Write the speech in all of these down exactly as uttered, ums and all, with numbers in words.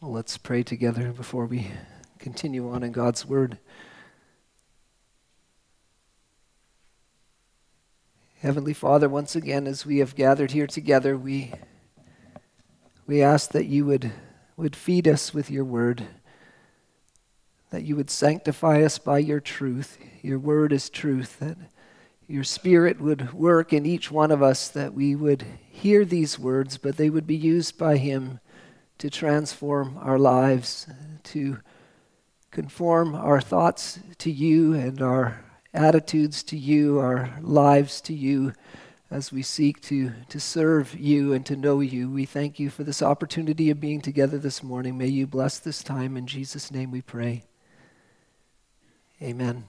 Well, let's pray together before we continue on in God's Word. Heavenly Father, once again, as we have gathered here together, we we ask that you would, would feed us with your Word, that you would sanctify us by your truth. Your Word is truth, that your Spirit would work in each one of us, that we would hear these words, but they would be used by him to transform our lives, to conform our thoughts to you and our attitudes to you, our lives to you, as we seek to, to serve you and to know you. We thank you for this opportunity of being together this morning. May you bless this time. In Jesus' name we pray. Amen.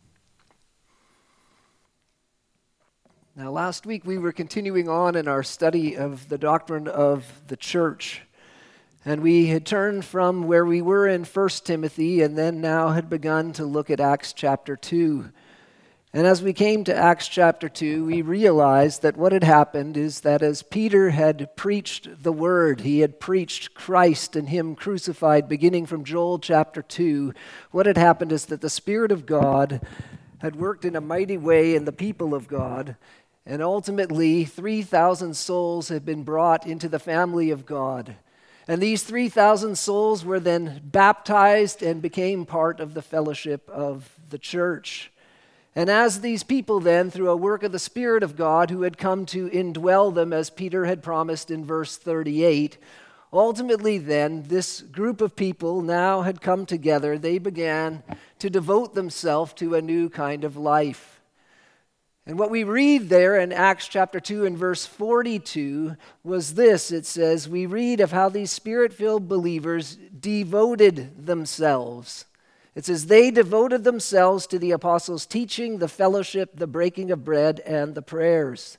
Now, last week we were continuing on in our study of the doctrine of the church. And we had turned from where we were in First Timothy and then now had begun to look at Acts chapter two. And as we came to Acts chapter two, we realized that what had happened is that as Peter had preached the word, he had preached Christ and him crucified, beginning from Joel chapter two, what had happened is that the Spirit of God had worked in a mighty way in the people of God, and ultimately three thousand souls had been brought into the family of God. And these three thousand souls were then baptized and became part of the fellowship of the church. And as these people then, through a work of the Spirit of God who had come to indwell them, as Peter had promised in verse thirty-eight, ultimately then, this group of people now had come together. They began to devote themselves to a new kind of life. And what we read there in Acts chapter two and verse forty-two was this. It says, we read of how these Spirit-filled believers devoted themselves. It says, they devoted themselves to the apostles' teaching, the fellowship, the breaking of bread, and the prayers.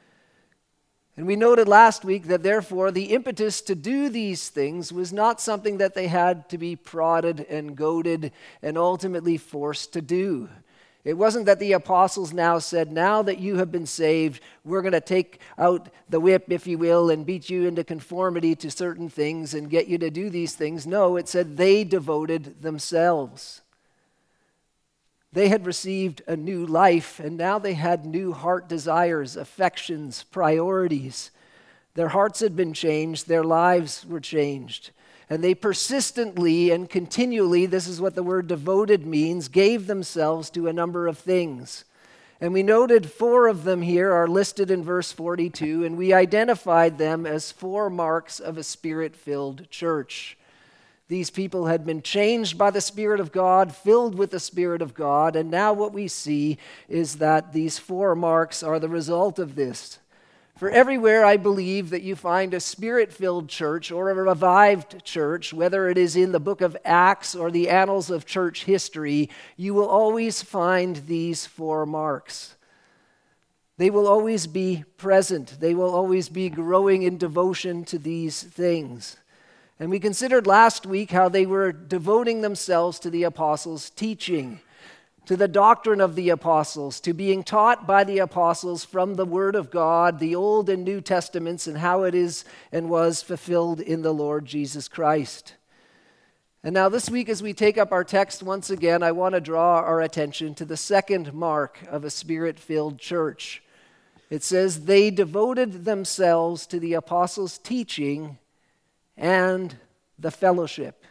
And we noted last week that therefore the impetus to do these things was not something that they had to be prodded and goaded and ultimately forced to do. It wasn't that the apostles now said, now that you have been saved, we're going to take out the whip, if you will, and beat you into conformity to certain things and get you to do these things. No, it said they devoted themselves. They had received a new life, and now they had new heart desires, affections, priorities. Their hearts had been changed, their lives were changed. And they persistently and continually, this is what the word devoted means, gave themselves to a number of things. And we noted four of them here are listed in verse forty-two, and we identified them as four marks of a Spirit-filled church. These people had been changed by the Spirit of God, filled with the Spirit of God, and now what we see is that these four marks are the result of this. For everywhere I believe that you find a Spirit-filled church or a revived church, whether it is in the book of Acts or the annals of church history, you will always find these four marks. They will always be present. They will always be growing in devotion to these things. And we considered last week how they were devoting themselves to the apostles' teaching, to the doctrine of the apostles, to being taught by the apostles from the Word of God, the Old and New Testaments, and how it is and was fulfilled in the Lord Jesus Christ. And now this week, as we take up our text once again, I want to draw our attention to the second mark of a Spirit-filled church. It says, they devoted themselves to the apostles' teaching and the fellowship.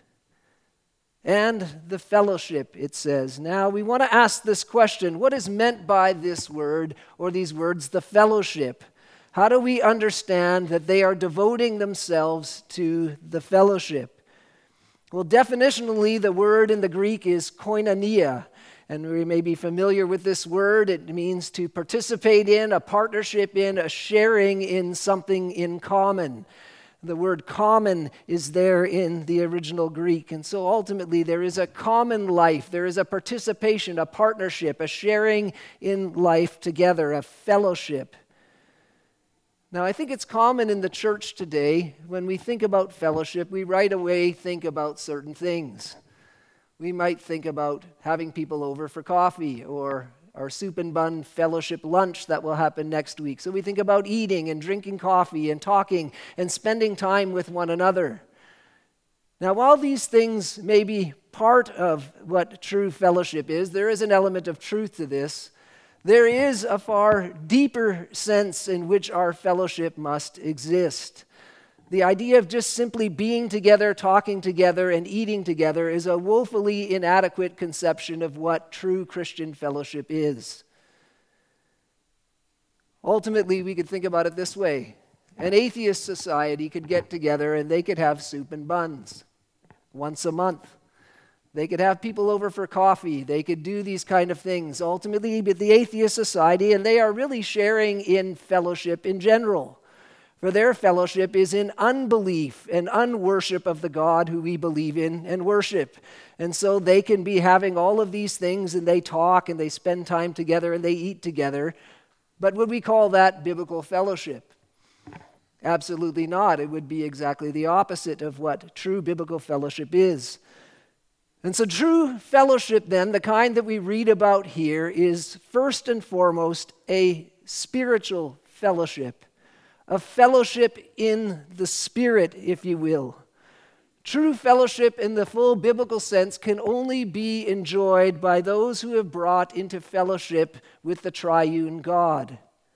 And the fellowship, it says. Now, we want to ask this question. What is meant by this word, or these words, the fellowship? How do we understand that they are devoting themselves to the fellowship? Well, definitionally, the word in the Greek is koinonia. And we may be familiar with this word. It means to participate in, a partnership in, a sharing in something in common. The word common is there in the original Greek. And so ultimately there is a common life. There is a participation, a partnership, a sharing in life together, a fellowship. Now, I think it's common in the church today, when we think about fellowship, we right away think about certain things. We might think about having people over for coffee, or our soup and bun fellowship lunch that will happen next week. So we think about eating and drinking coffee and talking and spending time with one another. Now, while these things may be part of what true fellowship is, there is an element of truth to this. There is a far deeper sense in which our fellowship must exist. The idea of just simply being together, talking together, and eating together is a woefully inadequate conception of what true Christian fellowship is. Ultimately, we could think about it this way. An atheist society could get together and they could have soup and buns once a month. They could have people over for coffee. They could do these kind of things. Ultimately, with the atheist society, and they are really sharing in fellowship in general. For their fellowship is in unbelief and unworship of the God who we believe in and worship. And so they can be having all of these things, and they talk and they spend time together and they eat together. But would we call that biblical fellowship? Absolutely not. It would be exactly the opposite of what true biblical fellowship is. And so true fellowship then, the kind that we read about here, is first and foremost a spiritual fellowship. A fellowship in the Spirit, if you will. True fellowship in the full biblical sense can only be enjoyed by those who have brought into fellowship with the triune God.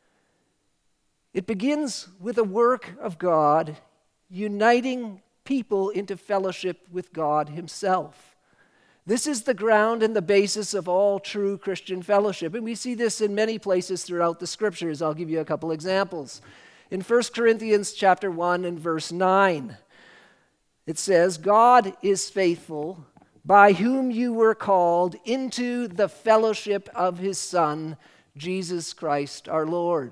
It begins with a work of God uniting people into fellowship with God Himself. This is the ground and the basis of all true Christian fellowship. And we see this in many places throughout the Scriptures. I'll give you a couple examples. In First Corinthians chapter one and verse nine, it says, God is faithful, by whom you were called into the fellowship of His Son, Jesus Christ our Lord.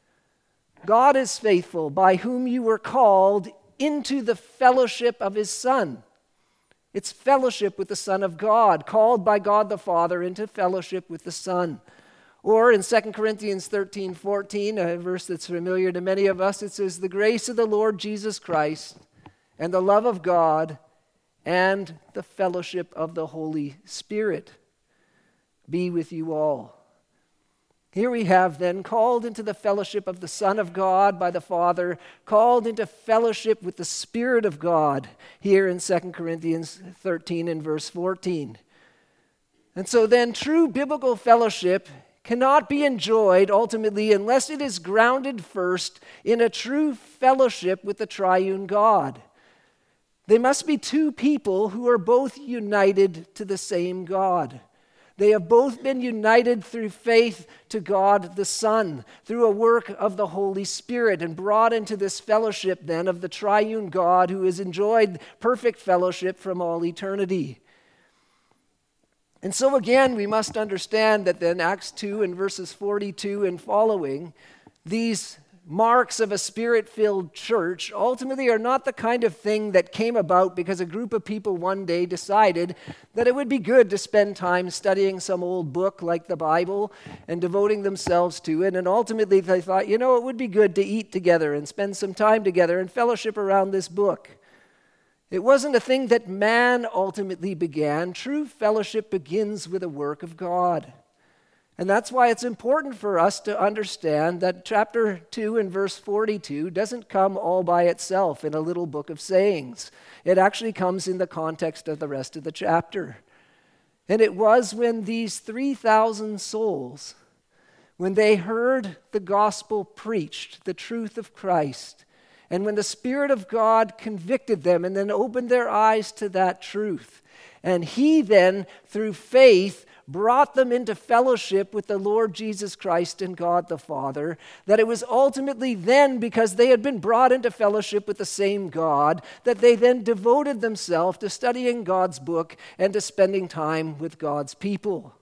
God is faithful, by whom you were called into the fellowship of His Son. It's fellowship with the Son of God, called by God the Father into fellowship with the Son. Or in Second Corinthians thirteen fourteen, a verse that's familiar to many of us, it says, the grace of the Lord Jesus Christ and the love of God and the fellowship of the Holy Spirit be with you all. Here we have then called into the fellowship of the Son of God by the Father, called into fellowship with the Spirit of God here in Second Corinthians thirteen and verse fourteen. And so then true biblical fellowship cannot be enjoyed ultimately unless it is grounded first in a true fellowship with the triune God. They must be two people who are both united to the same God. They have both been united through faith to God the Son, through a work of the Holy Spirit, and brought into this fellowship then of the triune God who has enjoyed perfect fellowship from all eternity. And so again, we must understand that then Acts two and verses forty-two and following, these marks of a Spirit-filled church ultimately are not the kind of thing that came about because a group of people one day decided that it would be good to spend time studying some old book like the Bible and devoting themselves to it. And ultimately they thought, you know, it would be good to eat together and spend some time together and fellowship around this book. It wasn't a thing that man ultimately began. True fellowship begins with a work of God. And that's why it's important for us to understand that chapter two and verse forty-two doesn't come all by itself in a little book of sayings. It actually comes in the context of the rest of the chapter. And it was when these three thousand souls, when they heard the gospel preached, the truth of Christ, and when the Spirit of God convicted them and then opened their eyes to that truth, and He then, through faith, brought them into fellowship with the Lord Jesus Christ and God the Father, that it was ultimately then, because they had been brought into fellowship with the same God, that they then devoted themselves to studying God's book and to spending time with God's people.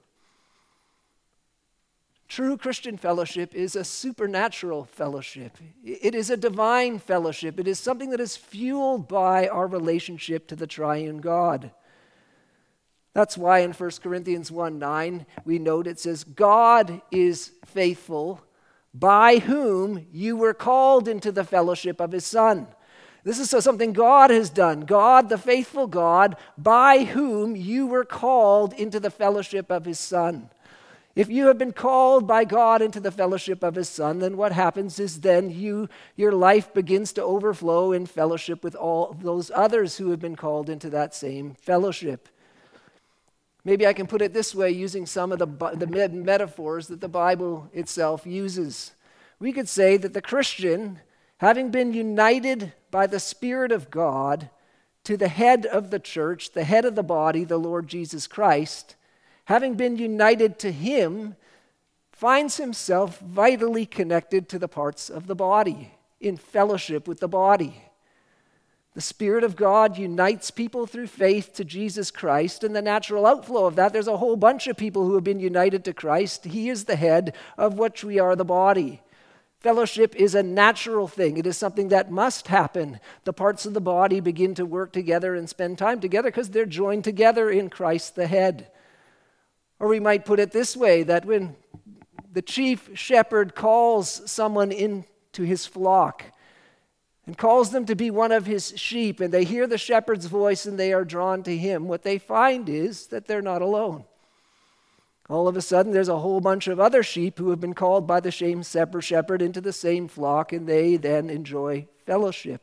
True Christian fellowship is a supernatural fellowship. It is a divine fellowship. It is something that is fueled by our relationship to the triune God. That's why in First Corinthians one nine, we note it says, God is faithful, by whom you were called into the fellowship of His Son. This is something God has done. God, the faithful God, by whom you were called into the fellowship of His Son. If you have been called by God into the fellowship of his Son, then what happens is then you, your life begins to overflow in fellowship with all those others who have been called into that same fellowship. Maybe I can put it this way using some of the, the metaphors that the Bible itself uses. We could say that the Christian, having been united by the Spirit of God to the head of the church, the head of the body, the Lord Jesus Christ, having been united to him, finds himself vitally connected to the parts of the body, in fellowship with the body. The Spirit of God unites people through faith to Jesus Christ, and the natural outflow of that, there's a whole bunch of people who have been united to Christ. He is the head of which we are the body. Fellowship is a natural thing. It is something that must happen. The parts of the body begin to work together and spend time together because they're joined together in Christ the head. Or we might put it this way, that when the chief shepherd calls someone into his flock and calls them to be one of his sheep, and they hear the shepherd's voice and they are drawn to him, what they find is that they're not alone. All of a sudden, there's a whole bunch of other sheep who have been called by the same shepherd into the same flock, and they then enjoy fellowship.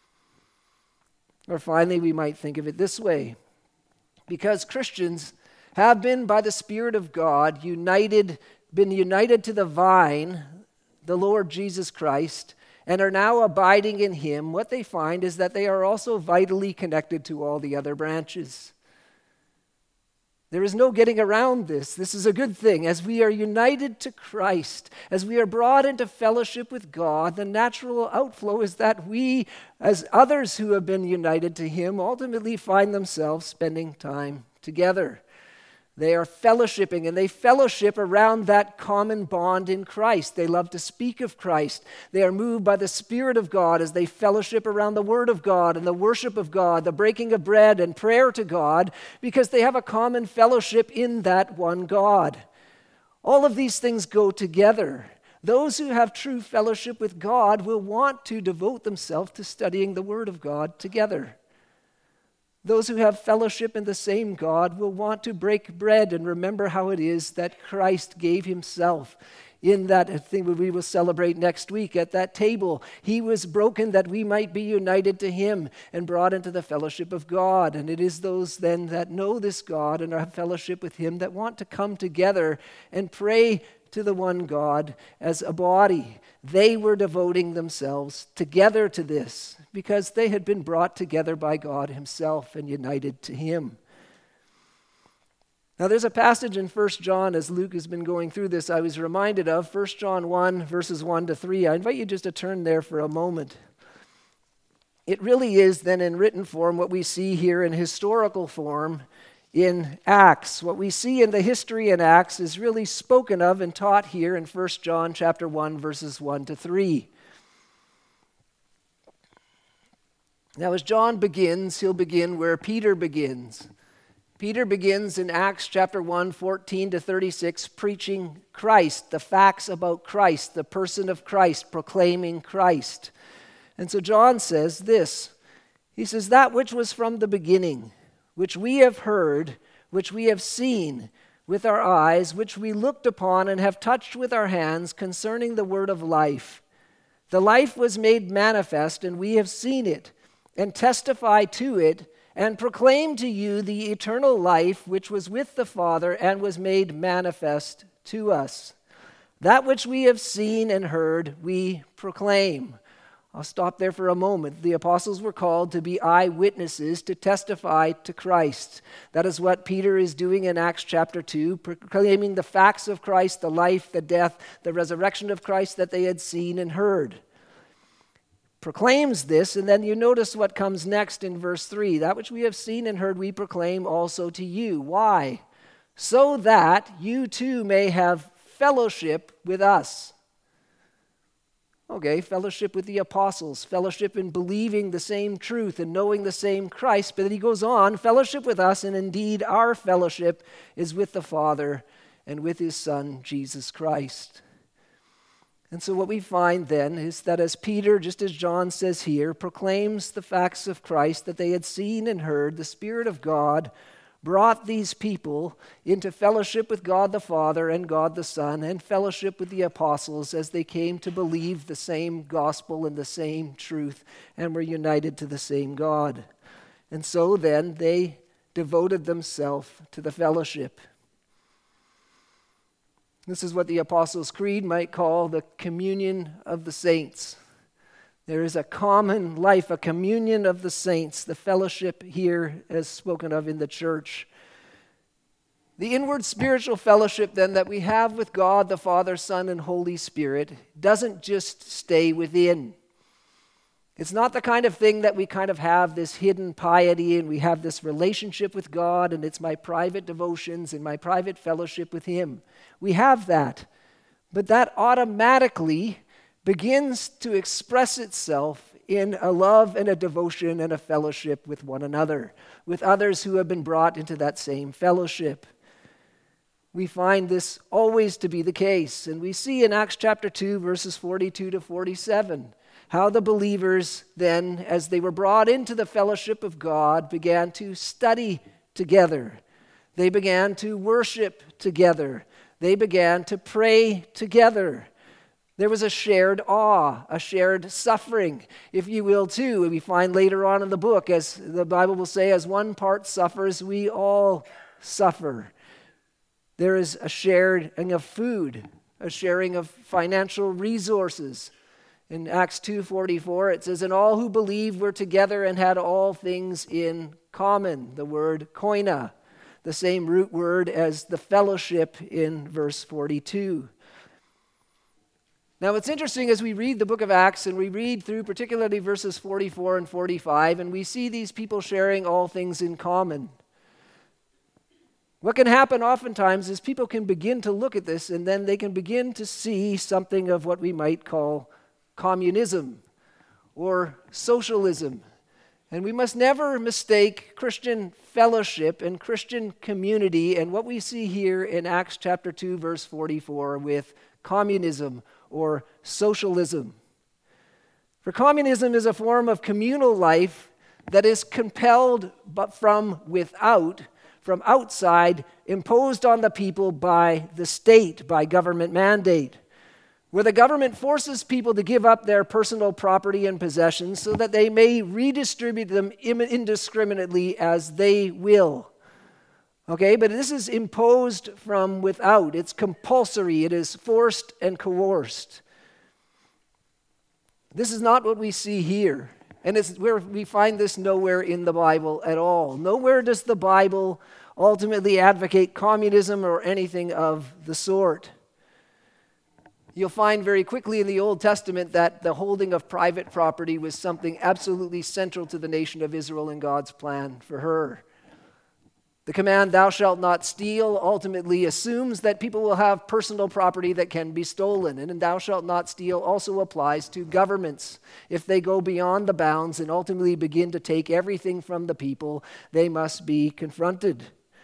Or finally, we might think of it this way. Because Christians have been, by the Spirit of God, united, been united to the vine, the Lord Jesus Christ, and are now abiding in him, what they find is that they are also vitally connected to all the other branches. There is no getting around this. This is a good thing. As we are united to Christ, as we are brought into fellowship with God, the natural outflow is that we, as others who have been united to him, ultimately find themselves spending time together. They are fellowshipping, and they fellowship around that common bond in Christ. They love to speak of Christ. They are moved by the Spirit of God as they fellowship around the Word of God and the worship of God, the breaking of bread and prayer to God, because they have a common fellowship in that one God. All of these things go together. Those who have true fellowship with God will want to devote themselves to studying the Word of God together. Those who have fellowship in the same God will want to break bread and remember how it is that Christ gave himself in that thing that we will celebrate next week at that table. He was broken that we might be united to him and brought into the fellowship of God. And it is those then that know this God and have fellowship with him that want to come together and pray to the one God as a body. They were devoting themselves together to this because they had been brought together by God himself and united to him. Now there's a passage in First John, as Luke has been going through this, I was reminded of, First John one, verses one to three. I invite you just to turn there for a moment. It really is then in written form what we see here in historical form in Acts. What we see in the history in Acts is really spoken of and taught here in First John chapter one, verses one to three. Now as John begins, he'll begin where Peter begins. Peter begins in Acts chapter one, fourteen to thirty-six, preaching Christ, the facts about Christ, the person of Christ, proclaiming Christ. And so John says this, he says, that which was from the beginning, which we have heard, which we have seen with our eyes, which we looked upon and have touched with our hands concerning the word of life. The life was made manifest, and we have seen it, and testify to it, and proclaim to you the eternal life which was with the Father and was made manifest to us. That which we have seen and heard, we proclaim. I'll stop there for a moment. The apostles were called to be eyewitnesses, to testify to Christ. That is what Peter is doing in Acts chapter two, proclaiming the facts of Christ, the life, the death, the resurrection of Christ that they had seen and heard. Proclaims this, and then you notice what comes next in verse three. That which we have seen and heard, we proclaim also to you. Why? So that you too may have fellowship with us. Okay, fellowship with the apostles, fellowship in believing the same truth and knowing the same Christ. But then he goes on, fellowship with us, and indeed our fellowship is with the Father and with his Son, Jesus Christ. And so what we find then is that as Peter, just as John says here, proclaims the facts of Christ that they had seen and heard, the Spirit of God brought these people into fellowship with God the Father and God the Son and fellowship with the apostles as they came to believe the same gospel and the same truth and were united to the same God. And so then they devoted themselves to the fellowship. This is what the Apostles' Creed might call the communion of the saints. There is a common life, a communion of the saints, the fellowship here as spoken of in the church. The inward spiritual fellowship then that we have with God, the Father, Son, and Holy Spirit doesn't just stay within. It's not the kind of thing that we kind of have this hidden piety and we have this relationship with God and it's my private devotions and my private fellowship with Him. We have that. But that automatically begins to express itself in a love and a devotion and a fellowship with one another, with others who have been brought into that same fellowship. We find this always to be the case. And we see in Acts chapter two, verses forty-two to forty-seven, how the believers then, as they were brought into the fellowship of God, began to study together. They began to worship together. They began to pray together. There was a shared awe, a shared suffering, if you will, too. And we find later on in the book, as the Bible will say, as one part suffers, we all suffer. There is a sharing of food, a sharing of financial resources. In Acts two forty-four, it says, and all who believed were together and had all things in common. The word koina, the same root word as the fellowship in verse forty-two. Now it's interesting as we read the book of Acts and we read through particularly verses forty-four and forty-five, and we see these people sharing all things in common. What can happen oftentimes is people can begin to look at this and then they can begin to see something of what we might call communism or socialism. And we must never mistake Christian fellowship and Christian community and what we see here in Acts chapter two, verse forty-four with communism or socialism. For communism is a form of communal life that is compelled but from without, from outside, imposed on the people by the state, by government mandate, where the government forces people to give up their personal property and possessions so that they may redistribute them indiscriminately as they will. Okay, but this is imposed from without. It's compulsory. It is forced and coerced. This is not what we see here. And it's where we find this nowhere in the Bible at all. Nowhere does the Bible ultimately advocate communism or anything of the sort. You'll find very quickly in the Old Testament that the holding of private property was something absolutely central to the nation of Israel and God's plan for her. The command, thou shalt not steal, ultimately assumes that people will have personal property that can be stolen. And thou shalt not steal also applies to governments. If they go beyond the bounds and ultimately begin to take everything from the people, they must be confronted.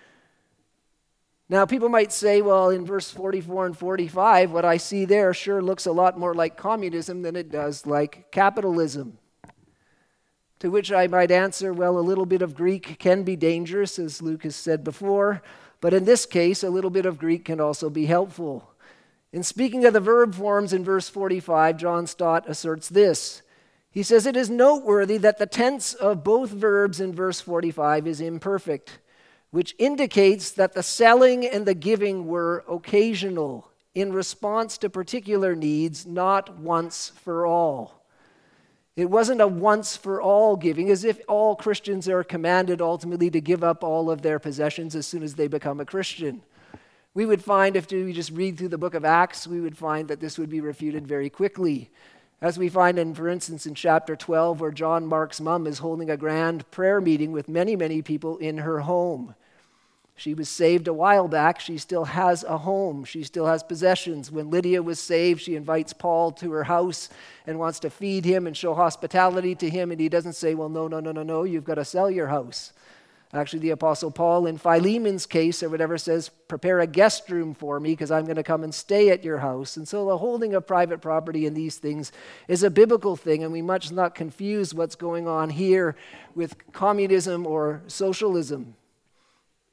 Now, people might say, well, in verse forty-four and forty-five, what I see there sure looks a lot more like communism than it does like capitalism. To which I might answer, well, a little bit of Greek can be dangerous, as Luke has said before, but in this case, a little bit of Greek can also be helpful. In speaking of the verb forms in verse forty-five, John Stott asserts this. He says, it is noteworthy that the tense of both verbs in verse forty-five is imperfect, which indicates that the selling and the giving were occasional, in response to particular needs, not once for all. It wasn't a once-for-all giving, as if all Christians are commanded ultimately to give up all of their possessions as soon as they become a Christian. We would find, if we just read through the book of Acts, we would find that this would be refuted very quickly. As we find, in, for instance, in chapter twelve, where John Mark's mom is holding a grand prayer meeting with many, many people in her home. She was saved a while back. She still has a home. She still has possessions. When Lydia was saved, she invites Paul to her house and wants to feed him and show hospitality to him. And he doesn't say, well, no, no, no, no, no, you've got to sell your house. Actually, the Apostle Paul in Philemon's case or whatever says, prepare a guest room for me because I'm going to come and stay at your house. And so the holding of private property in these things is a biblical thing, and we must not confuse what's going on here with communism or socialism.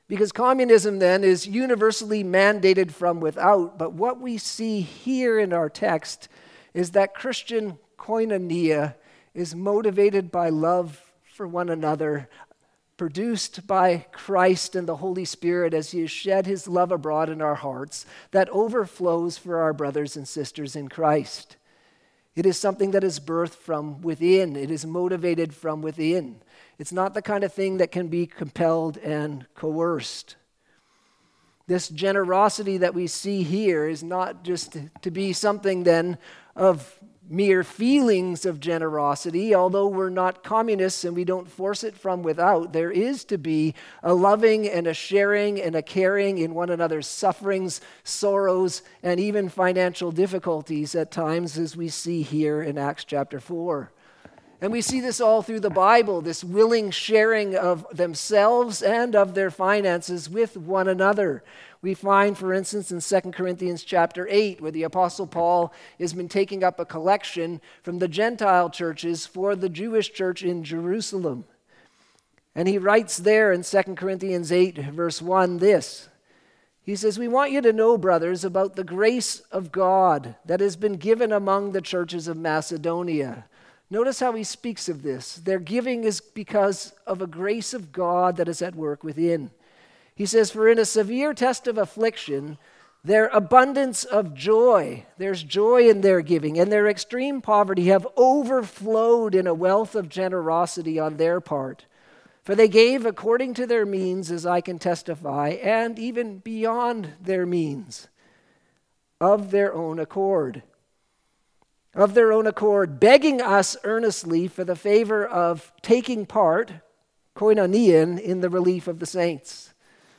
Because communism then is universally mandated from without, but what we see here in our text is that Christian koinonia is motivated by love for one another, produced by Christ and the Holy Spirit as He has shed His love abroad in our hearts, that overflows for our brothers and sisters in Christ. It is something that is birthed from within. It is motivated from within. It's not the kind of thing that can be compelled and coerced. This generosity that we see here is not just to be something then of mere feelings of generosity. Although we're not communists and we don't force it from without, there is to be a loving and a sharing and a caring in one another's sufferings, sorrows, and even financial difficulties at times, as we see here in Acts chapter four. And we see this all through the Bible, this willing sharing of themselves and of their finances with one another. We find, for instance, in Second Corinthians chapter eight, where the Apostle Paul has been taking up a collection from the Gentile churches for the Jewish church in Jerusalem. And he writes there in Second Corinthians eight, verse one, this. He says, "We want you to know, brothers, about the grace of God that has been given among the churches of Macedonia." Notice how he speaks of this. Their giving is because of a grace of God that is at work within. He says, "For in a severe test of affliction, their abundance of joy," there's joy in their giving, "and their extreme poverty have overflowed in a wealth of generosity on their part. For they gave according to their means, as I can testify, and even beyond their means, of their own accord." Of their own accord, begging us earnestly for the favor of taking part, koinonian, in the relief of the saints.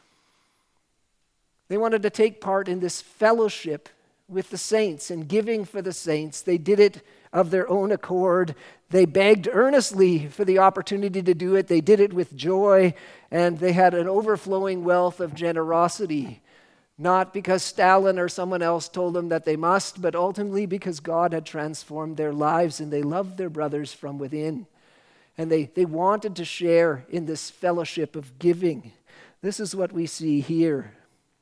They wanted to take part in this fellowship with the saints and giving for the saints. They did it of their own accord. They begged earnestly for the opportunity to do it. They did it with joy, and they had an overflowing wealth of generosity. Not because Stalin or someone else told them that they must, but ultimately because God had transformed their lives and they loved their brothers from within. And they, they wanted to share in this fellowship of giving. This is what we see here.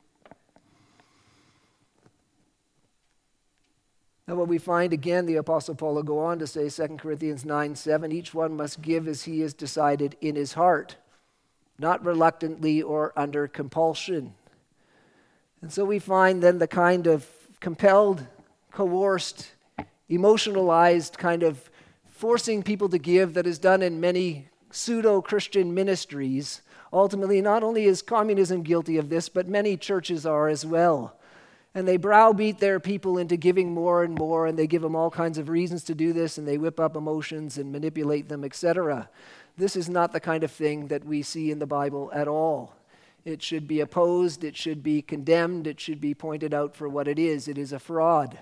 Now what we find again, the Apostle Paul will go on to say, Second Corinthians nine seven, "Each one must give as he has decided in his heart, not reluctantly or under compulsion." And so we find then the kind of compelled, coerced, emotionalized kind of forcing people to give that is done in many pseudo-Christian ministries. Ultimately, not only is communism guilty of this, but many churches are as well. And they browbeat their people into giving more and more, and they give them all kinds of reasons to do this, and they whip up emotions and manipulate them, et cetera. This is not the kind of thing that we see in the Bible at all. It should be opposed, it should be condemned, it should be pointed out for what it is. It is a fraud.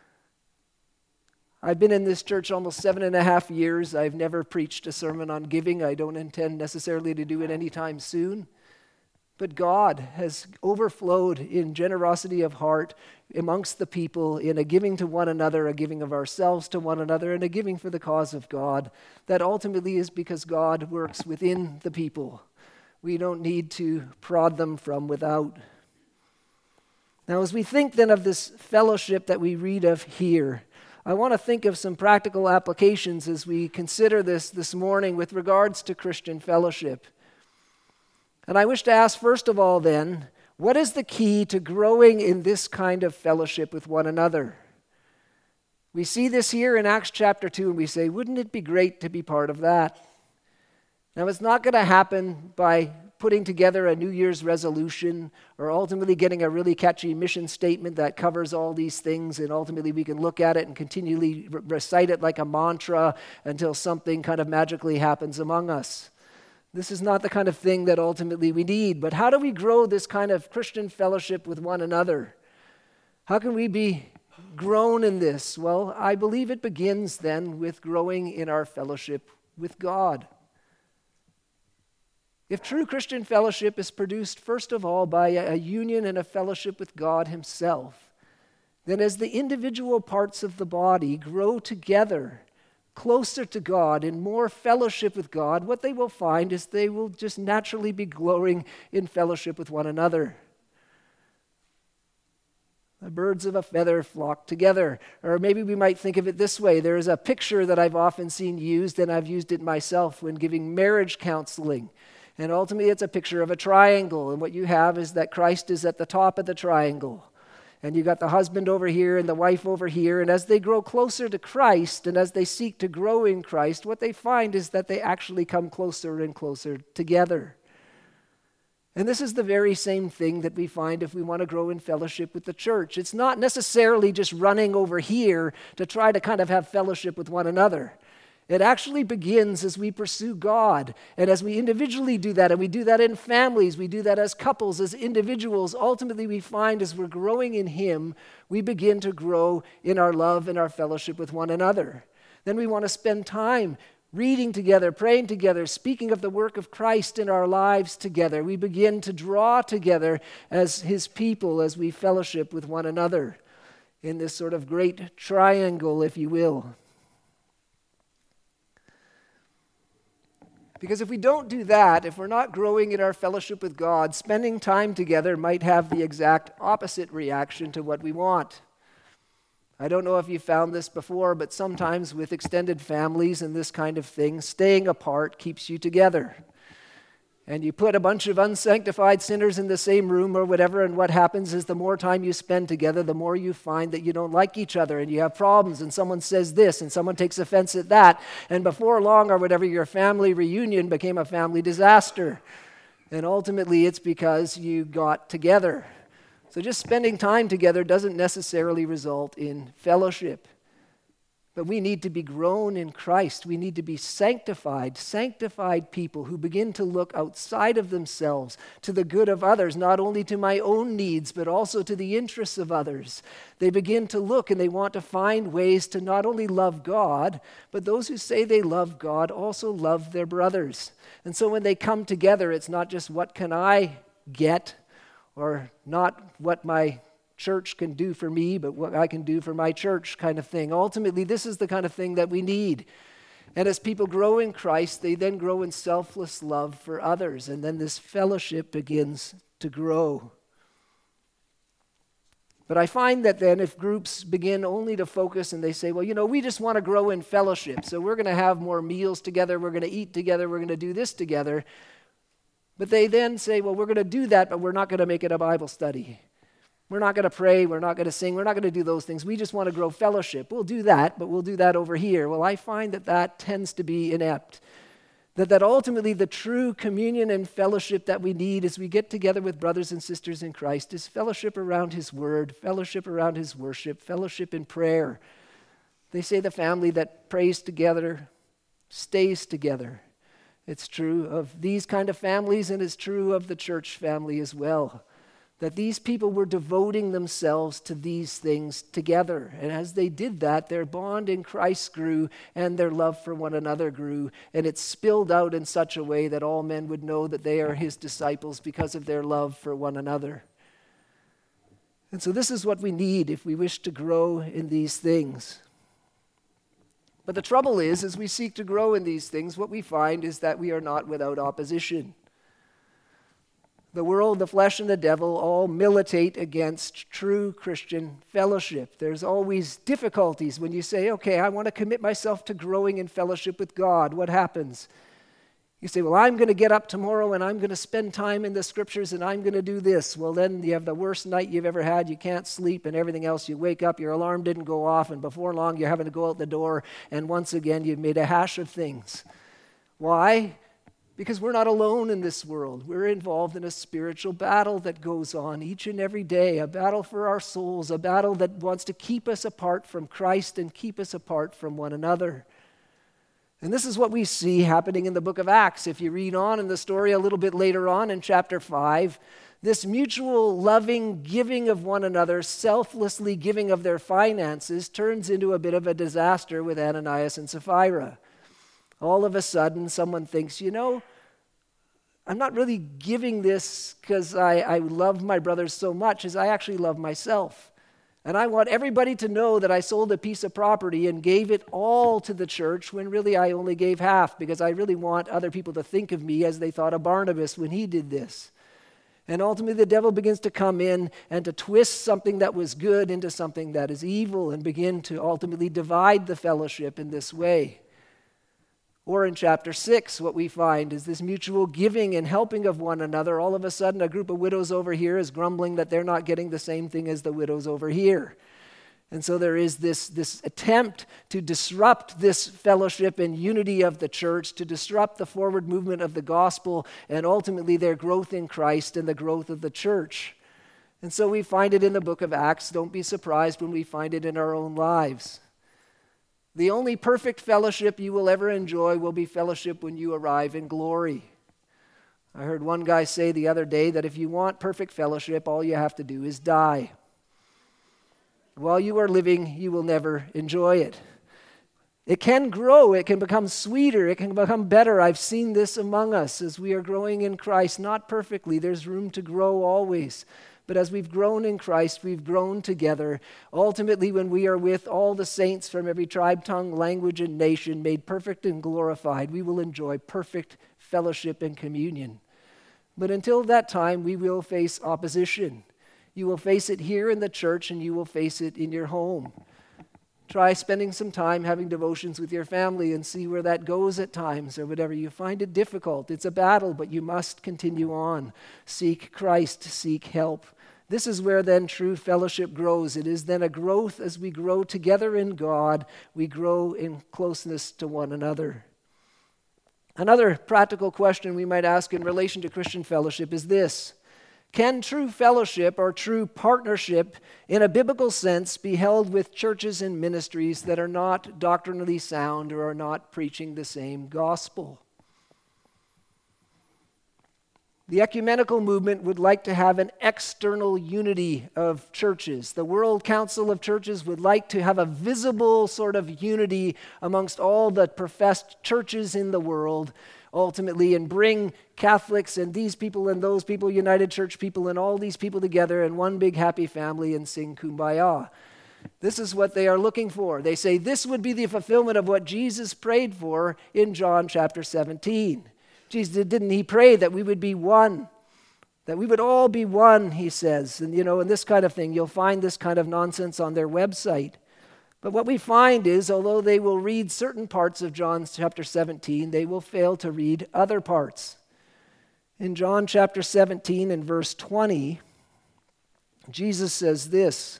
I've been in this church almost seven and a half years. I've never preached a sermon on giving. I don't intend necessarily to do it anytime soon. But God has overflowed in generosity of heart amongst the people, in a giving to one another, a giving of ourselves to one another, and a giving for the cause of God. That ultimately is because God works within the people. We don't need to prod them from without. Now, as we think then of this fellowship that we read of here, I want to think of some practical applications as we consider this this morning with regards to Christian fellowship. And I wish to ask, first of all then, what is the key to growing in this kind of fellowship with one another? We see this here in Acts chapter two, and we say, wouldn't it be great to be part of that? Now, it's not going to happen by putting together a New Year's resolution or ultimately getting a really catchy mission statement that covers all these things, and ultimately we can look at it and continually re- recite it like a mantra until something kind of magically happens among us. This is not the kind of thing that ultimately we need. But how do we grow this kind of Christian fellowship with one another? How can we be grown in this? Well, I believe it begins then with growing in our fellowship with God. If true Christian fellowship is produced, first of all, by a union and a fellowship with God Himself, then as the individual parts of the body grow together closer to God, in more fellowship with God, what they will find is they will just naturally be growing in fellowship with one another. The birds of a feather flock together. Or maybe we might think of it this way. There is a picture that I've often seen used, and I've used it myself when giving marriage counseling. And ultimately, it's a picture of a triangle. And what you have is that Christ is at the top of the triangle. And you got the husband over here and the wife over here. And as they grow closer to Christ and as they seek to grow in Christ, what they find is that they actually come closer and closer together. And this is the very same thing that we find if we want to grow in fellowship with the church. It's not necessarily just running over here to try to kind of have fellowship with one another. It actually begins as we pursue God. And as we individually do that, and we do that in families, we do that as couples, as individuals, ultimately we find as we're growing in Him, we begin to grow in our love and our fellowship with one another. Then we want to spend time reading together, praying together, speaking of the work of Christ in our lives together. We begin to draw together as His people, as we fellowship with one another in this sort of great triangle, if you will. Because if we don't do that, if we're not growing in our fellowship with God, spending time together might have the exact opposite reaction to what we want. I don't know if you found this before, but sometimes with extended families and this kind of thing, staying apart keeps you together. And you put a bunch of unsanctified sinners in the same room or whatever, and what happens is the more time you spend together, the more you find that you don't like each other and you have problems, and someone says this and someone takes offense at that, and before long or whatever, your family reunion became a family disaster. And ultimately it's because you got together. So just spending time together doesn't necessarily result in fellowship. But we need to be grown in Christ. We need to be sanctified, sanctified people who begin to look outside of themselves to the good of others, not only to my own needs, but also to the interests of others. They begin to look and they want to find ways to not only love God, but those who say they love God also love their brothers. And so when they come together, it's not just what can I get, or not what my church can do for me, but what I can do for my church kind of thing. Ultimately, this is the kind of thing that we need. And as people grow in Christ, they then grow in selfless love for others. And then this fellowship begins to grow. But I find that then if groups begin only to focus and they say, well, you know, we just want to grow in fellowship, so we're going to have more meals together, we're going to eat together, we're going to do this together. But they then say, well, we're going to do that, but we're not going to make it a Bible study. We're not going to pray, we're not going to sing, we're not going to do those things. We just want to grow fellowship. We'll do that, but we'll do that over here. Well, I find that that tends to be inept. That, that ultimately the true communion and fellowship that we need as we get together with brothers and sisters in Christ is fellowship around His Word, fellowship around His worship, fellowship in prayer. They say the family that prays together stays together. It's true of these kind of families, and it's true of the church family as well. That these people were devoting themselves to these things together. And as they did that, their bond in Christ grew and their love for one another grew. And it spilled out in such a way that all men would know that they are His disciples because of their love for one another. And so this is what we need if we wish to grow in these things. But the trouble is, as we seek to grow in these things, what we find is that we are not without opposition. The world, the flesh, and the devil all militate against true Christian fellowship. There's always difficulties when you say, okay, I want to commit myself to growing in fellowship with God. What happens? You say, well, I'm going to get up tomorrow and I'm going to spend time in the scriptures and I'm going to do this. Well, then you have the worst night you've ever had. You can't sleep and everything else. You wake up, your alarm didn't go off, and before long you're having to go out the door, and once again you've made a hash of things. Why? Because we're not alone in this world. We're involved in a spiritual battle that goes on each and every day, a battle for our souls, a battle that wants to keep us apart from Christ and keep us apart from one another. And this is what we see happening in the book of Acts. If you read on in the story a little bit later on in chapter five, this mutual loving giving of one another, selflessly giving of their finances, turns into a bit of a disaster with Ananias and Sapphira. All of a sudden, someone thinks, you know, I'm not really giving this because I, I love my brothers so much as I actually love myself. And I want everybody to know that I sold a piece of property and gave it all to the church when really I only gave half, because I really want other people to think of me as they thought of Barnabas when he did this. And ultimately the devil begins to come in and to twist something that was good into something that is evil and begin to ultimately divide the fellowship in this way. Or in chapter six, what we find is this mutual giving and helping of one another. All of a sudden, a group of widows over here is grumbling that they're not getting the same thing as the widows over here. And so there is this, this attempt to disrupt this fellowship and unity of the church, to disrupt the forward movement of the gospel, and ultimately their growth in Christ and the growth of the church. And so we find it in the book of Acts. Don't be surprised when we find it in our own lives. The only perfect fellowship you will ever enjoy will be fellowship when you arrive in glory. I heard one guy say the other day that if you want perfect fellowship, all you have to do is die. While you are living, you will never enjoy it. It can grow, it can become sweeter, it can become better. I've seen this among us as we are growing in Christ, not perfectly. There's room to grow always. But as we've grown in Christ, we've grown together. Ultimately, when we are with all the saints from every tribe, tongue, language, and nation, made perfect and glorified, we will enjoy perfect fellowship and communion. But until that time, we will face opposition. You will face it here in the church, and you will face it in your home. Try spending some time having devotions with your family and see where that goes at times or whatever. You find it difficult. It's a battle, but you must continue on. Seek Christ, seek help. This is where then true fellowship grows. It is then a growth as we grow together in God. We grow in closeness to one another. Another practical question we might ask in relation to Christian fellowship is this: can true fellowship or true partnership in a biblical sense be held with churches and ministries that are not doctrinally sound or are not preaching the same gospel? The ecumenical movement would like to have an external unity of churches. The World Council of Churches would like to have a visible sort of unity amongst all the professed churches in the world, ultimately, and bring Catholics and these people and those people, United Church people, and all these people together in one big happy family and sing Kumbaya. This is what they are looking for. They say this would be the fulfillment of what Jesus prayed for in John chapter seventeen. Jesus, didn't he pray that we would be one? That we would all be one, he says. And, you know, and this kind of thing, you'll find this kind of nonsense on their website. But what we find is, although they will read certain parts of John chapter seventeen, they will fail to read other parts. In John chapter seventeen and verse twenty, Jesus says this.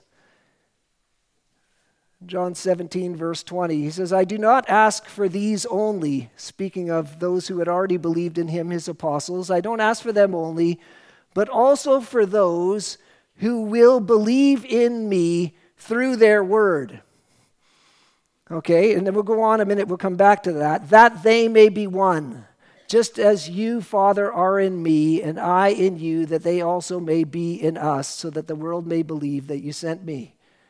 John seventeen, verse twenty, he says, I do not ask for these only, speaking of those who had already believed in him, his apostles. I don't ask for them only, but also for those who will believe in me through their word. Okay, and then we'll go on a minute, we'll come back to that. That they may be one, just as you, Father, are in me, and I in you, that they also may be in us, so that the world may believe that you sent me.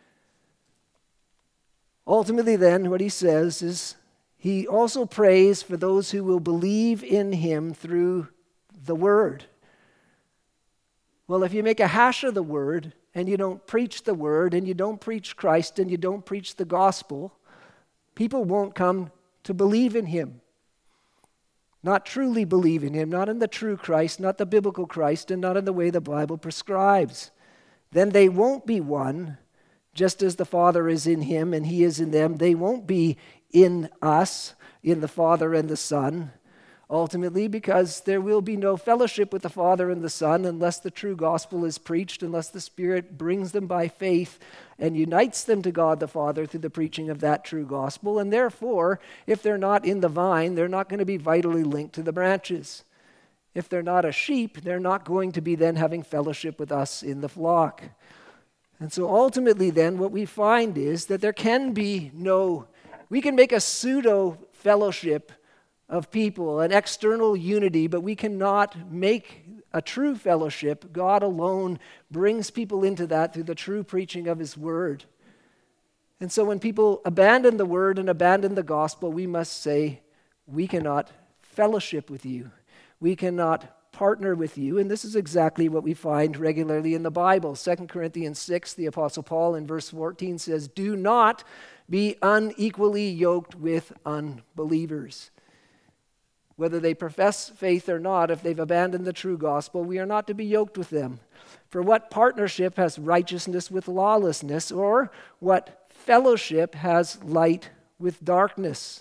Ultimately, then, what he says is, he also prays for those who will believe in him through the word. Well, if you make a hash of the word, and you don't preach the word, and you don't preach Christ, and you don't preach the gospel, people won't come to believe in him. Not truly believe in him, not in the true Christ, not the biblical Christ, and not in the way the Bible prescribes. Then they won't be one. Just as the Father is in him and he is in them, they won't be in us, in the Father and the Son, ultimately, because there will be no fellowship with the Father and the Son unless the true gospel is preached, unless the Spirit brings them by faith and unites them to God the Father through the preaching of that true gospel. And therefore, if they're not in the vine, they're not going to be vitally linked to the branches. If they're not a sheep, they're not going to be then having fellowship with us in the flock. And so ultimately then what we find is that there can be no, we can make a pseudo fellowship of people, an external unity, but we cannot make a true fellowship. God alone brings people into that through the true preaching of his word. And so when people abandon the word and abandon the gospel, we must say, we cannot fellowship with you. We cannot partner with you. And this is exactly what we find regularly in the Bible. Second Corinthians six, the Apostle Paul in verse fourteen says, "Do not be unequally yoked with unbelievers." Whether they profess faith or not, if they've abandoned the true gospel, we are not to be yoked with them. For what partnership has righteousness with lawlessness, or what fellowship has light with darkness?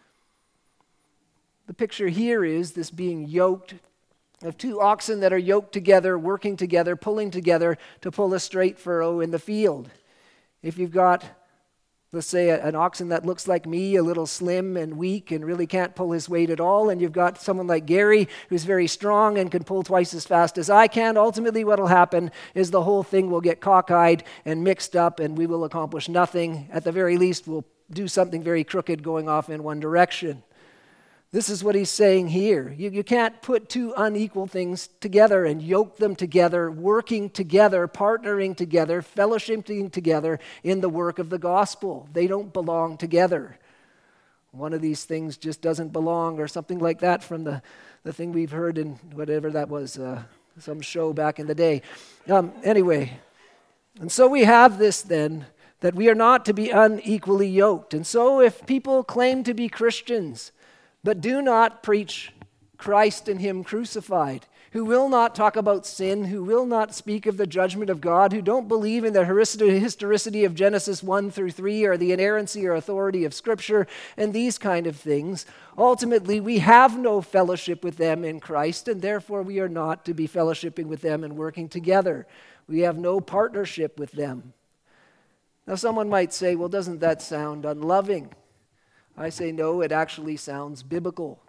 The picture here is this being yoked of two oxen that are yoked together, working together, pulling together to pull a straight furrow in the field. If you've got, let's say, an oxen that looks like me, a little slim and weak and really can't pull his weight at all, and you've got someone like Gary who's very strong and can pull twice as fast as I can, ultimately what will happen is the whole thing will get cockeyed and mixed up, and we will accomplish nothing. At the very least, we'll do something very crooked going off in one direction. This is what he's saying here. You, you can't put two unequal things together and yoke them together, working together, partnering together, fellowshipping together in the work of the gospel. They don't belong together. One of these things just doesn't belong, or something like that from the, the thing we've heard in whatever that was, uh, some show back in the day. Um, anyway, and so we have this then, that we are not to be unequally yoked. And so if people claim to be Christians, but do not preach Christ and Him crucified, who will not talk about sin, who will not speak of the judgment of God, who don't believe in the historicity of Genesis one through three, or the inerrancy or authority of Scripture, and these kind of things, ultimately we have no fellowship with them in Christ, and therefore we are not to be fellowshipping with them and working together. We have no partnership with them. Now someone might say, well, doesn't that sound unloving? I say, no, it actually sounds biblical.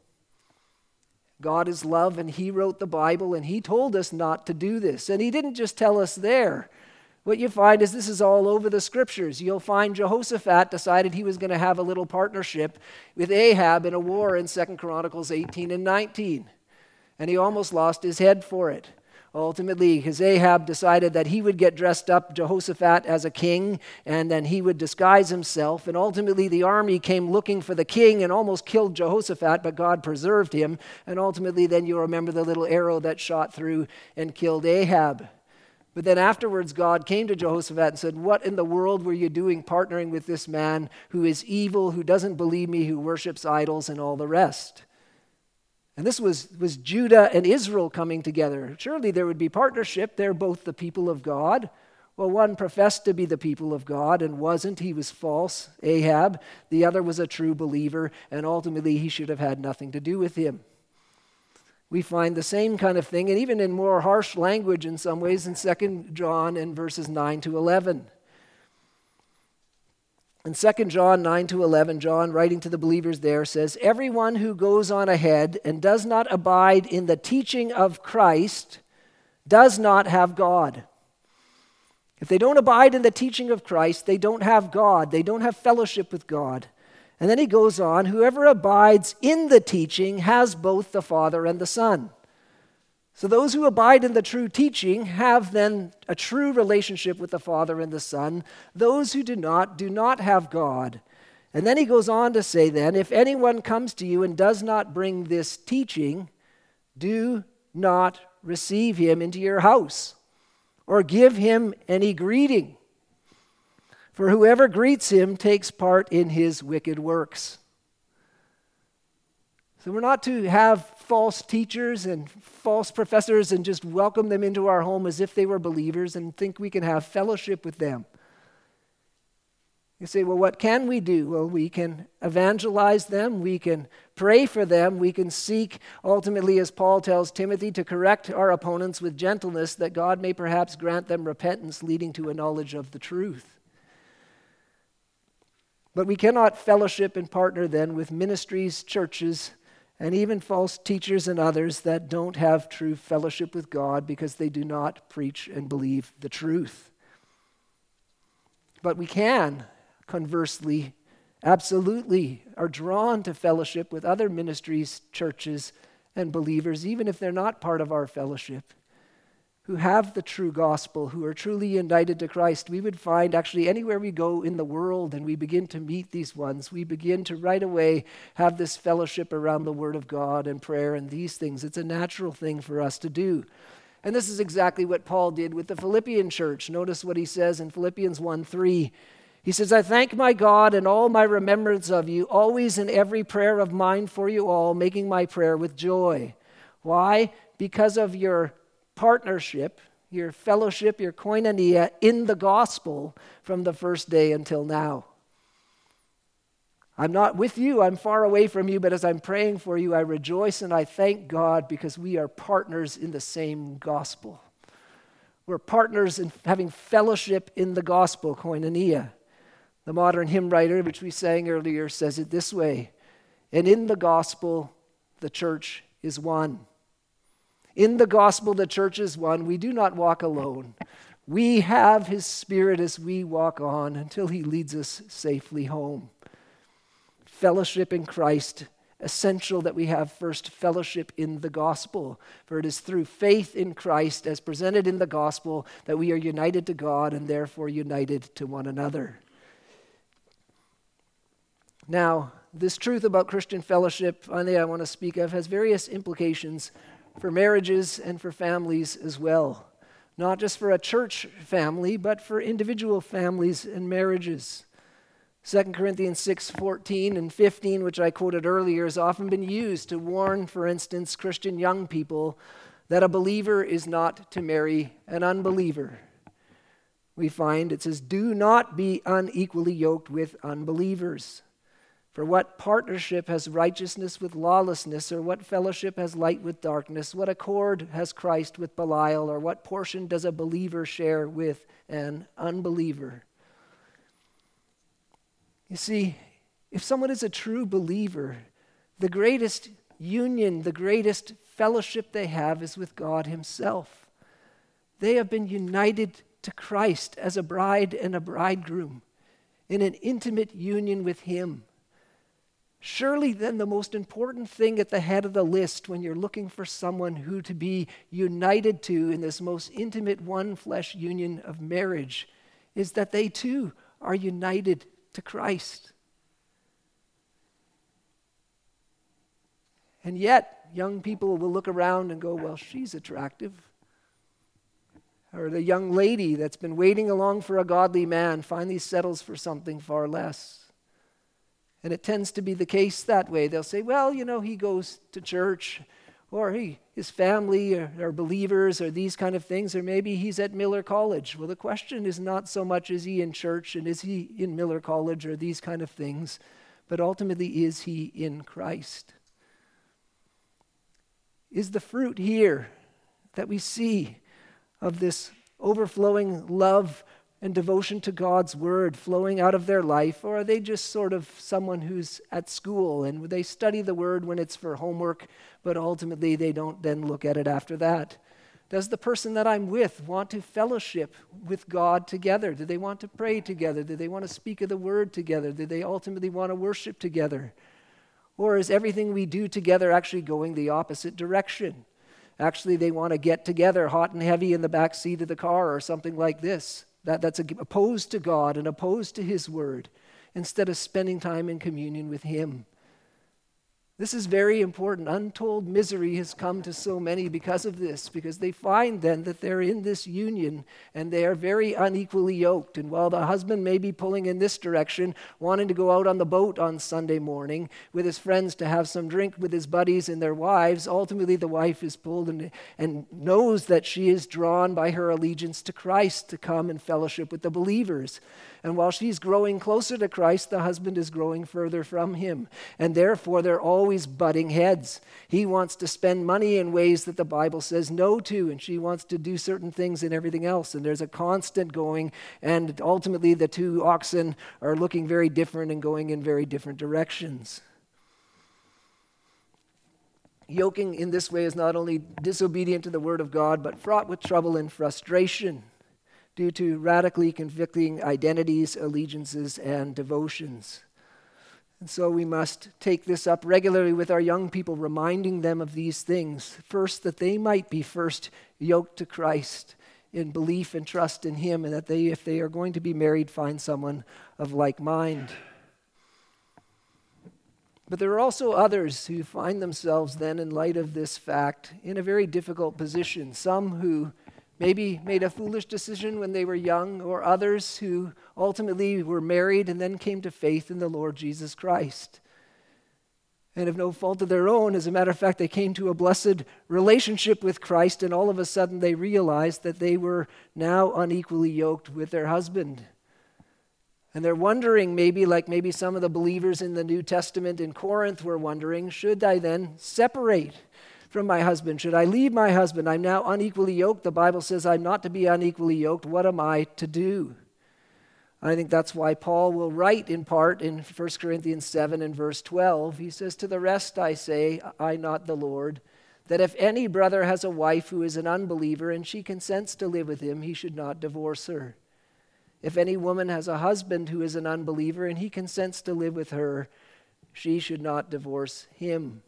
God is love, and He wrote the Bible, and He told us not to do this. And He didn't just tell us there. What you find is this is all over the Scriptures. You'll find Jehoshaphat decided he was going to have a little partnership with Ahab in a war in Second Chronicles eighteen and nineteen. And he almost lost his head for it. Ultimately, because Ahab decided that he would get dressed up, Jehoshaphat, as a king, and then he would disguise himself. And ultimately, the army came looking for the king and almost killed Jehoshaphat, but God preserved him. And ultimately, then you remember the little arrow that shot through and killed Ahab. But then afterwards, God came to Jehoshaphat and said, what in the world were you doing partnering with this man who is evil, who doesn't believe me, who worships idols, and all the rest? And this was, was Judah and Israel coming together. Surely there would be partnership. They're both the people of God. Well, one professed to be the people of God and wasn't. He was false, Ahab. The other was a true believer, and ultimately he should have had nothing to do with him. We find the same kind of thing, and even in more harsh language in some ways, in Second John and verses nine to eleven. In Second John nine to eleven, John, writing to the believers there, says, everyone who goes on ahead and does not abide in the teaching of Christ does not have God. If they don't abide in the teaching of Christ, they don't have God. They don't have fellowship with God. And then he goes on, whoever abides in the teaching has both the Father and the Son. So those who abide in the true teaching have then a true relationship with the Father and the Son. Those who do not, do not have God. And then he goes on to say then, if anyone comes to you and does not bring this teaching, do not receive him into your house or give him any greeting. For whoever greets him takes part in his wicked works. So we're not to have false teachers and false professors and just welcome them into our home as if they were believers and think we can have fellowship with them. You say, well, what can we do? Well, we can evangelize them. We can pray for them. We can seek, ultimately, as Paul tells Timothy, to correct our opponents with gentleness, that God may perhaps grant them repentance leading to a knowledge of the truth. But we cannot fellowship and partner then with ministries, churches, and even false teachers and others that don't have true fellowship with God because they do not preach and believe the truth. But we can, conversely, absolutely are drawn to fellowship with other ministries, churches, and believers, even if they're not part of our fellowship. who have the true gospel, who are truly united to Christ, we would find actually anywhere we go in the world and we begin to meet these ones, we begin to right away have this fellowship around the Word of God and prayer and these things. It's a natural thing for us to do. And this is exactly what Paul did with the Philippian church. Notice what he says in Philippians one three. He says, I thank my God in all my remembrance of you, always in every prayer of mine for you all, making my prayer with joy. Why? Because of your partnership, your fellowship, your koinonia in the gospel from the first day until now. I'm not with you, I'm far away from you, but as I'm praying for you, I rejoice and I thank God because we are partners in the same gospel. We're partners in having fellowship in the gospel, koinonia. The modern hymn writer, which we sang earlier, says it this way, and in the gospel, the church is one. In the gospel, the church is one. We do not walk alone. We have his Spirit as we walk on until he leads us safely home. Fellowship in Christ, essential that we have first fellowship in the gospel. For it is through faith in Christ as presented in the gospel that we are united to God and therefore united to one another. Now, this truth about Christian fellowship, finally I want to speak of, has various implications for marriages and for families as well. Not just for a church family, but for individual families and marriages. Second Corinthians six fourteen and fifteen, which I quoted earlier, has often been used to warn, for instance, Christian young people that a believer is not to marry an unbeliever. We find it says, do not be unequally yoked with unbelievers. For what partnership has righteousness with lawlessness, or what fellowship has light with darkness? What accord has Christ with Belial, or what portion does a believer share with an unbeliever? You see, if someone is a true believer, the greatest union, the greatest fellowship they have is with God himself. They have been united to Christ as a bride and a bridegroom in an intimate union with him. Surely then the most important thing at the head of the list when you're looking for someone who to be united to in this most intimate one flesh union of marriage is that they too are united to Christ. And yet, young people will look around and go, well, she's attractive. Or the young lady that's been waiting along for a godly man finally settles for something far less. And it tends to be the case that way. They'll say, well, you know, he goes to church, or he, his family are, are believers, or these kind of things, or maybe he's at Miller College. Well, the question is not so much is he in church and is he in Miller College or these kind of things, but ultimately is he in Christ? Is the fruit here that we see of this overflowing love and devotion to God's word flowing out of their life, or are they just sort of someone who's at school and they study the word when it's for homework, but ultimately they don't then look at it after that? Does the person that I'm with want to fellowship with God together? Do they want to pray together? Do they want to speak of the word together? Do they ultimately want to worship together? Or is everything we do together actually going the opposite direction? Actually, they want to get together hot and heavy in the back seat of the car or something like this. That, that's opposed to God and opposed to his word, instead of spending time in communion with him. This is very important. Untold misery has come to so many because of this, because they find then that they're in this union and they are very unequally yoked. And while the husband may be pulling in this direction, wanting to go out on the boat on Sunday morning with his friends to have some drink with his buddies and their wives, ultimately the wife is pulled and, and knows that she is drawn by her allegiance to Christ to come and fellowship with the believers. And while she's growing closer to Christ, the husband is growing further from him. And therefore, they're always butting heads. He wants to spend money in ways that the Bible says no to, and she wants to do certain things and everything else. And there's a constant going, and ultimately the two oxen are looking very different and going in very different directions. Yoking in this way is not only disobedient to the word of God, but fraught with trouble and frustration, due to radically conflicting identities, allegiances, and devotions. And so we must take this up regularly with our young people, reminding them of these things. First, that they might be first yoked to Christ in belief and trust in Him, and that they, if they are going to be married, find someone of like mind. But there are also others who find themselves then, in light of this fact, in a very difficult position. Some who maybe made a foolish decision when they were young, or others who ultimately were married and then came to faith in the Lord Jesus Christ. And of no fault of their own, as a matter of fact, they came to a blessed relationship with Christ, and all of a sudden they realized that they were now unequally yoked with their husband. And they're wondering, maybe like maybe some of the believers in the New Testament in Corinth were wondering, should I then separate from my husband? Should I leave my husband? I'm now unequally yoked. The Bible says I'm not to be unequally yoked. What am I to do? I think that's why Paul will write in part in First Corinthians seven and verse twelve. He says, "To the rest I say, I not the Lord, that if any brother has a wife who is an unbeliever and she consents to live with him, he should not divorce her. If any woman has a husband who is an unbeliever and he consents to live with her, she should not divorce him."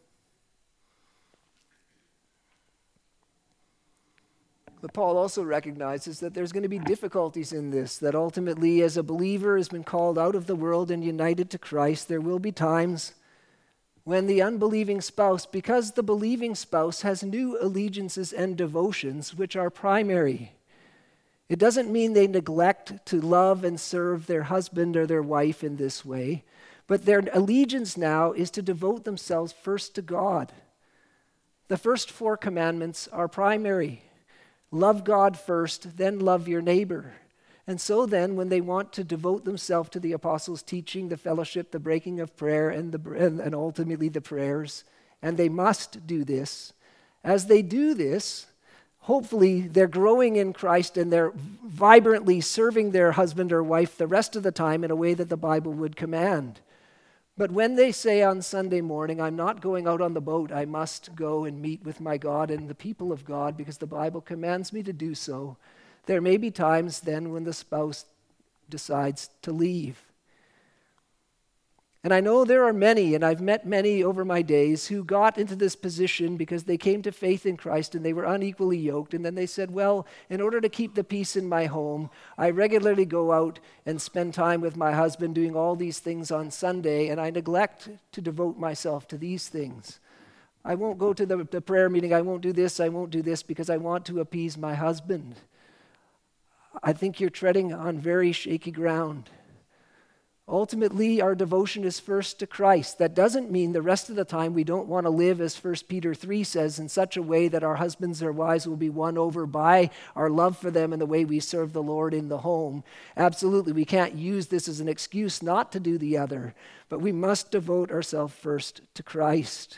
But Paul also recognizes that there's going to be difficulties in this, that ultimately as a believer has been called out of the world and united to Christ, there will be times when the unbelieving spouse, because the believing spouse has new allegiances and devotions which are primary. It doesn't mean they neglect to love and serve their husband or their wife in this way, but their allegiance now is to devote themselves first to God. The first four commandments are primary. Love God first, then love your neighbor. And so then, when they want to devote themselves to the apostles' teaching, the fellowship, the breaking of prayer, and, the, and ultimately the prayers, and they must do this, as they do this, hopefully they're growing in Christ and they're vibrantly serving their husband or wife the rest of the time in a way that the Bible would command. But when they say on Sunday morning, I'm not going out on the boat, I must go and meet with my God and the people of God because the Bible commands me to do so, there may be times then when the spouse decides to leave. And I know there are many, and I've met many over my days, who got into this position because they came to faith in Christ and they were unequally yoked. And then they said, well, in order to keep the peace in my home, I regularly go out and spend time with my husband doing all these things on Sunday, and I neglect to devote myself to these things. I won't go to the, the prayer meeting. I won't do this. I won't do this because I want to appease my husband. I think you're treading on very shaky ground. Ultimately, our devotion is first to Christ. That doesn't mean the rest of the time we don't want to live, as First Peter three says, in such a way that our husbands or wives will be won over by our love for them and the way we serve the Lord in the home. Absolutely, we can't use this as an excuse not to do the other, but we must devote ourselves first to Christ.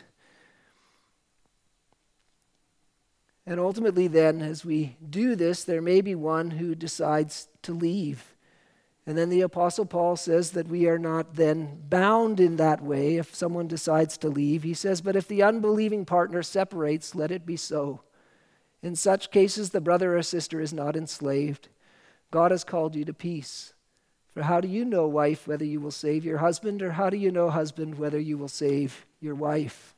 And ultimately then, as we do this, there may be one who decides to leave. And then the Apostle Paul says that we are not then bound in that way if someone decides to leave. He says, but if the unbelieving partner separates, let it be so. In such cases, the brother or sister is not enslaved. God has called you to peace. For how do you know, wife, whether you will save your husband, or how do you know, husband, whether you will save your wife?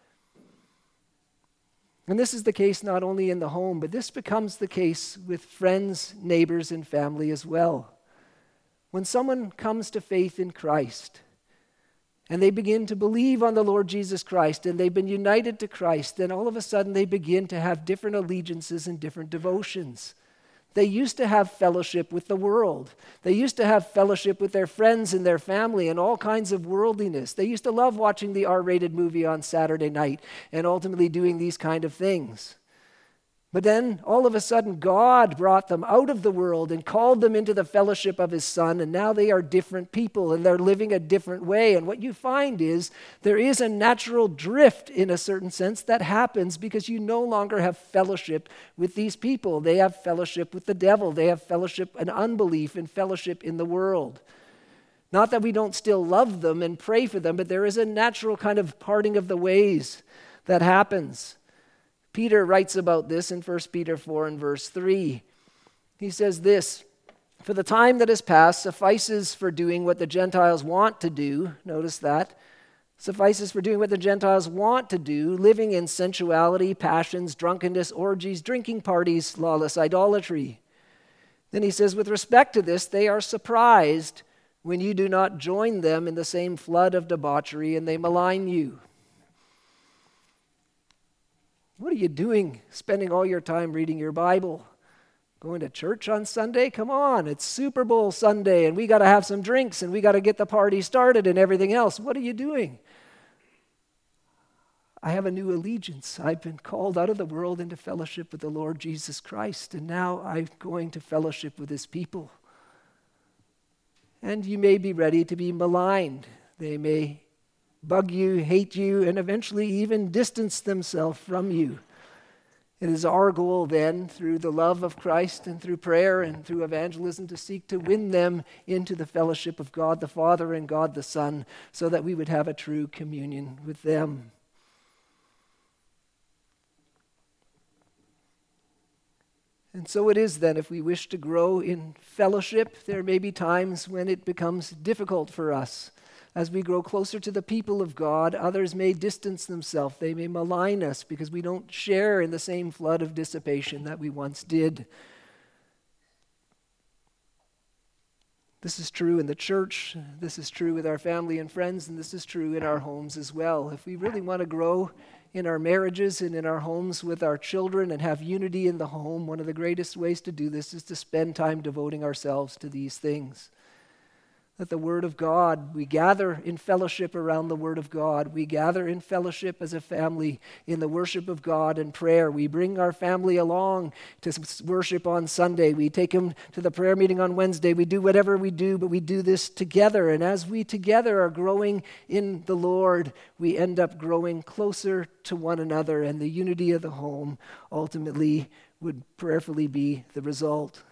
And this is the case not only in the home, but this becomes the case with friends, neighbors, and family as well. When someone comes to faith in Christ and they begin to believe on the Lord Jesus Christ and they've been united to Christ, then all of a sudden they begin to have different allegiances and different devotions. They used to have fellowship with the world. They used to have fellowship with their friends and their family and all kinds of worldliness. They used to love watching the R-rated movie on Saturday night and ultimately doing these kind of things. But then, all of a sudden, God brought them out of the world and called them into the fellowship of His Son, and now they are different people, and they're living a different way. And what you find is there is a natural drift, in a certain sense, that happens because you no longer have fellowship with these people. They have fellowship with the devil. They have fellowship and unbelief and fellowship in the world. Not that we don't still love them and pray for them, but there is a natural kind of parting of the ways that happens. Peter writes about this in First Peter four and verse three. He says this, For the time that has passed suffices for doing what the Gentiles want to do. Notice that. Suffices for doing what the Gentiles want to do, living in sensuality, passions, drunkenness, orgies, drinking parties, lawless idolatry. Then he says, with respect to this, they are surprised when you do not join them in the same flood of debauchery and they malign you. What are you doing, spending all your time reading your Bible? Going to church on Sunday? Come on, it's Super Bowl Sunday and we got to have some drinks and we got to get the party started and everything else. What are you doing? I have a new allegiance. I've been called out of the world into fellowship with the Lord Jesus Christ, and now I'm going to fellowship with his people. And you may be ready to be maligned. They may bug you, hate you, and eventually even distance themselves from you. It is our goal then, through the love of Christ and through prayer and through evangelism, to seek to win them into the fellowship of God the Father and God the Son, so that we would have a true communion with them. And so it is then, if we wish to grow in fellowship, there may be times when it becomes difficult for us. As we grow closer to the people of God, others may distance themselves. They may malign us because we don't share in the same flood of dissipation that we once did. This is true in the church, this is true with our family and friends, and this is true in our homes as well. If we really want to grow in our marriages and in our homes with our children and have unity in the home, one of the greatest ways to do this is to spend time devoting ourselves to these things. That the Word of God, we gather in fellowship around the Word of God. We gather in fellowship as a family in the worship of God and prayer. We bring our family along to worship on Sunday. We take them to the prayer meeting on Wednesday. We do whatever we do, but we do this together. And as we together are growing in the Lord, we end up growing closer to one another, and the unity of the home ultimately would prayerfully be the result.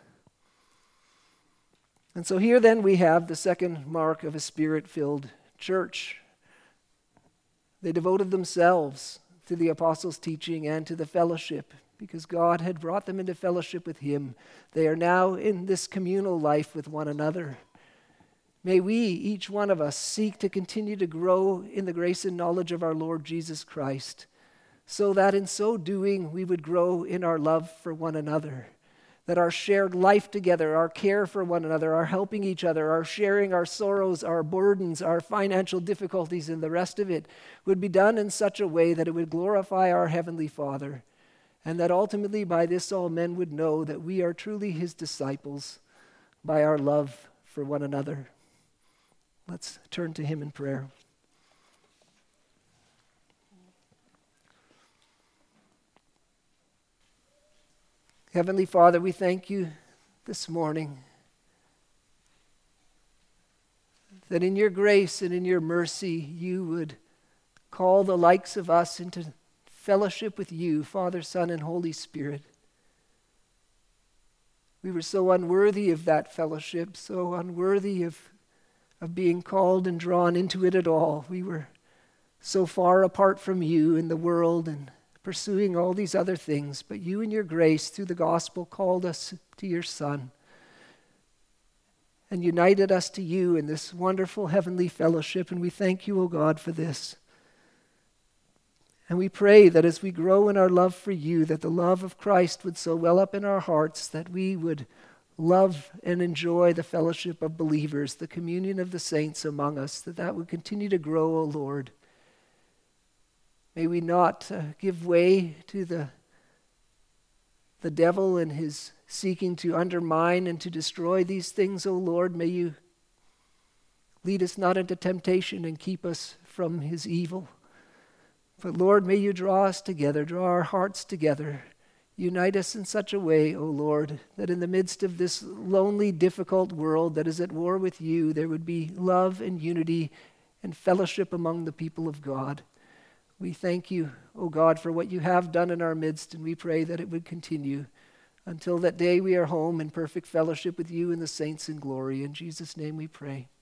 And so here then we have the second mark of a Spirit-filled church. They devoted themselves to the apostles' teaching and to the fellowship because God had brought them into fellowship with him. They are now in this communal life with one another. May we, each one of us, seek to continue to grow in the grace and knowledge of our Lord Jesus Christ, so that in so doing we would grow in our love for one another. That our shared life together, our care for one another, our helping each other, our sharing our sorrows, our burdens, our financial difficulties, and the rest of it would be done in such a way that it would glorify our Heavenly Father, and that ultimately by this all men would know that we are truly his disciples by our love for one another. Let's turn to him in prayer. Heavenly Father, we thank you this morning that in your grace and in your mercy you would call the likes of us into fellowship with you, Father, Son, and Holy Spirit. We were so unworthy of that fellowship, so unworthy of, of being called and drawn into it at all. We were so far apart from you in the world and pursuing all these other things, but you in your grace through the gospel called us to your Son and united us to you in this wonderful heavenly fellowship, and we thank you, O God, for this. And we pray that as we grow in our love for you, that the love of Christ would so well up in our hearts that we would love and enjoy the fellowship of believers, the communion of the saints among us, that that would continue to grow, O Lord. May we not uh, give way to the, the devil and his seeking to undermine and to destroy these things, O Lord. May you lead us not into temptation and keep us from his evil. But Lord, may you draw us together, draw our hearts together. Unite us in such a way, O Lord, that in the midst of this lonely, difficult world that is at war with you, there would be love and unity and fellowship among the people of God. We thank you, O God, for what you have done in our midst, and we pray that it would continue until that day we are home in perfect fellowship with you and the saints in glory. In Jesus' name we pray.